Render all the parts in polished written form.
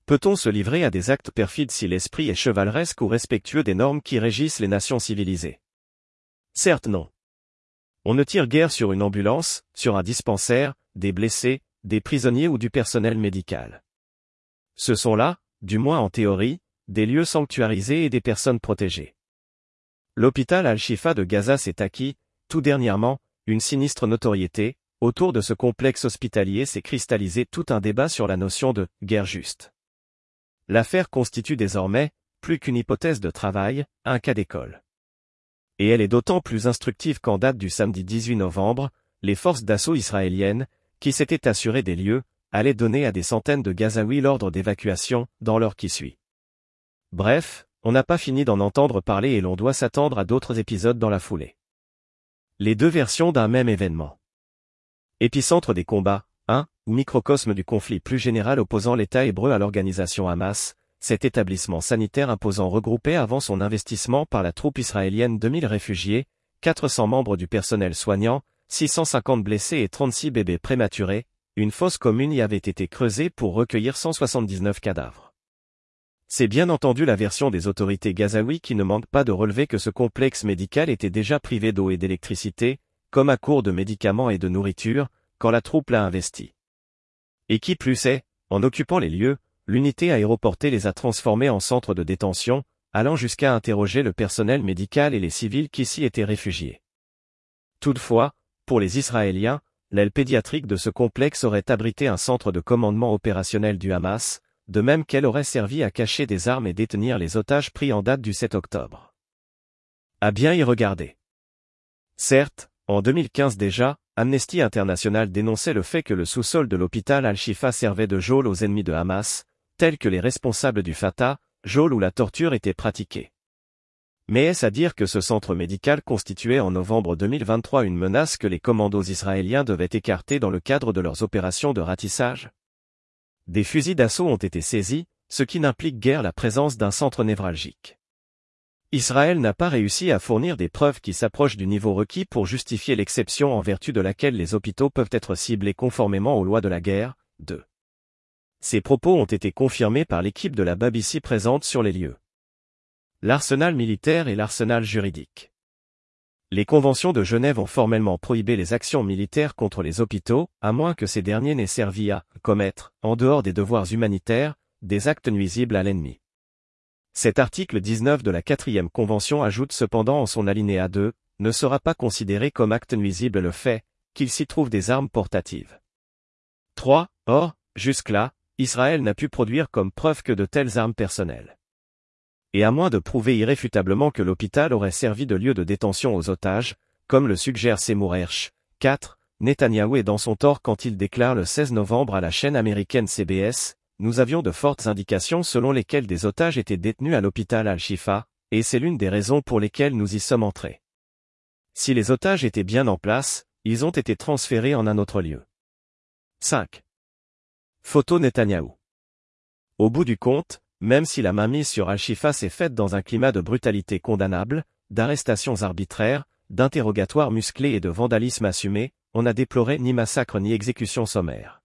Peut-on se livrer à des actes perfides si l'esprit est chevaleresque ou respectueux des normes qui régissent les nations civilisées? Certes non. On ne tire guère sur une ambulance, sur un dispensaire, des blessés, des prisonniers ou du personnel médical. Ce sont là, du moins en théorie, des lieux sanctuarisés et des personnes protégées. L'hôpital Al-Shifa de Gaza s'est acquis, tout dernièrement, une sinistre notoriété. Autour de ce complexe hospitalier s'est cristallisé tout un débat sur la notion de « guerre juste ». L'affaire constitue désormais, plus qu'une hypothèse de travail, un cas d'école. Et elle est d'autant plus instructive qu'en date du samedi 18 novembre, les forces d'assaut israéliennes, qui s'étaient assurées des lieux, allaient donner à des centaines de Gazaouis l'ordre d'évacuation, dans l'heure qui suit. Bref, on n'a pas fini d'en entendre parler et l'on doit s'attendre à d'autres épisodes dans la foulée. Les deux versions d'un même événement. Épicentre des combats, ou microcosme du conflit plus général opposant l'État hébreu à l'organisation Hamas, cet établissement sanitaire imposant regroupait avant son investissement par la troupe israélienne 2000 réfugiés, 400 membres du personnel soignant, 650 blessés et 36 bébés prématurés, une fosse commune y avait été creusée pour recueillir 179 cadavres. C'est bien entendu la version des autorités gazaouis qui ne manque pas de relever que ce complexe médical était déjà privé d'eau et d'électricité, comme à court de médicaments et de nourriture, quand la troupe l'a investi. Et qui plus est, en occupant les lieux, l'unité aéroportée les a transformés en centres de détention, allant jusqu'à interroger le personnel médical et les civils qui s'y étaient réfugiés. Toutefois, pour les Israéliens, l'aile pédiatrique de ce complexe aurait abrité un centre de commandement opérationnel du Hamas, de même qu'elle aurait servi à cacher des armes et détenir les otages pris en date du 7 octobre. À bien y regarder. Certes, en 2015 déjà, Amnesty International dénonçait le fait que le sous-sol de l'hôpital Al-Shifa servait de geôle aux ennemis de Hamas, tels que les responsables du Fatah, geôle où la torture était pratiquée. Mais est-ce à dire que ce centre médical constituait en novembre 2023 une menace que les commandos israéliens devaient écarter dans le cadre de leurs opérations de ratissage? Des fusils d'assaut ont été saisis, ce qui n'implique guère la présence d'un centre névralgique. Israël n'a pas réussi à fournir des preuves qui s'approchent du niveau requis pour justifier l'exception en vertu de laquelle les hôpitaux peuvent être ciblés conformément aux lois de la guerre. 2. Ces propos ont été confirmés par l'équipe de la BBC présente sur les lieux. L'arsenal militaire et l'arsenal juridique. Les conventions de Genève ont formellement prohibé les actions militaires contre les hôpitaux, à moins que ces derniers n'aient servi à commettre, en dehors des devoirs humanitaires, des actes nuisibles à l'ennemi. Cet article 19 de la 4e Convention ajoute cependant en son alinéa 2, ne sera pas considéré comme acte nuisible le fait qu'il s'y trouve des armes portatives. 3. Or, jusque-là, Israël n'a pu produire comme preuve que de telles armes personnelles. Et à moins de prouver irréfutablement que l'hôpital aurait servi de lieu de détention aux otages, comme le suggère Seymour Hersh, 4. Netanyahou est dans son tort quand il déclare le 16 novembre à la chaîne américaine CBS, nous avions de fortes indications selon lesquelles des otages étaient détenus à l'hôpital Al-Shifa, et c'est l'une des raisons pour lesquelles nous y sommes entrés. Si les otages étaient bien en place, ils ont été transférés en un autre lieu. 5. Photo Netanyahou. Au bout du compte, même si la mainmise sur Al-Shifa s'est faite dans un climat de brutalité condamnable, d'arrestations arbitraires, d'interrogatoires musclés et de vandalisme assumé, on n'a déploré ni massacre ni exécution sommaire.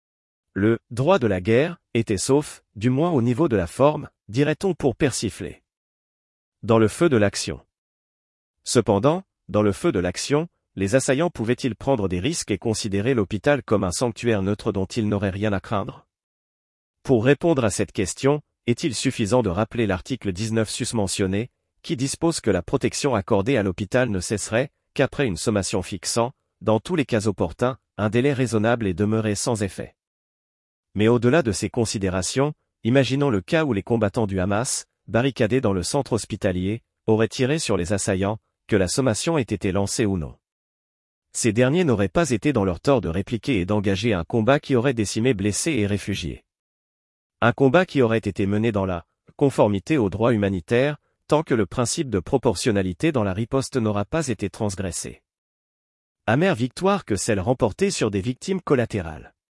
Le « droit de la guerre » était sauf, du moins au niveau de la forme, dirait-on pour persifler. Dans le feu de l'action. Cependant, dans le feu de l'action, les assaillants pouvaient-ils prendre des risques et considérer l'hôpital comme un sanctuaire neutre dont ils n'auraient rien à craindre? Pour répondre à cette question, est-il suffisant de rappeler l'article 19 susmentionné, qui dispose que la protection accordée à l'hôpital ne cesserait qu'après une sommation fixant, dans tous les cas opportuns, un délai raisonnable et demeurer sans effet. Mais au-delà de ces considérations, imaginons le cas où les combattants du Hamas, barricadés dans le centre hospitalier, auraient tiré sur les assaillants, que la sommation ait été lancée ou non. Ces derniers n'auraient pas été dans leur tort de répliquer et d'engager un combat qui aurait décimé blessés et réfugiés. Un combat qui aurait été mené dans la conformité au droit humanitaire, tant que le principe de proportionnalité dans la riposte n'aura pas été transgressé. Amère victoire que celle remportée sur des victimes collatérales.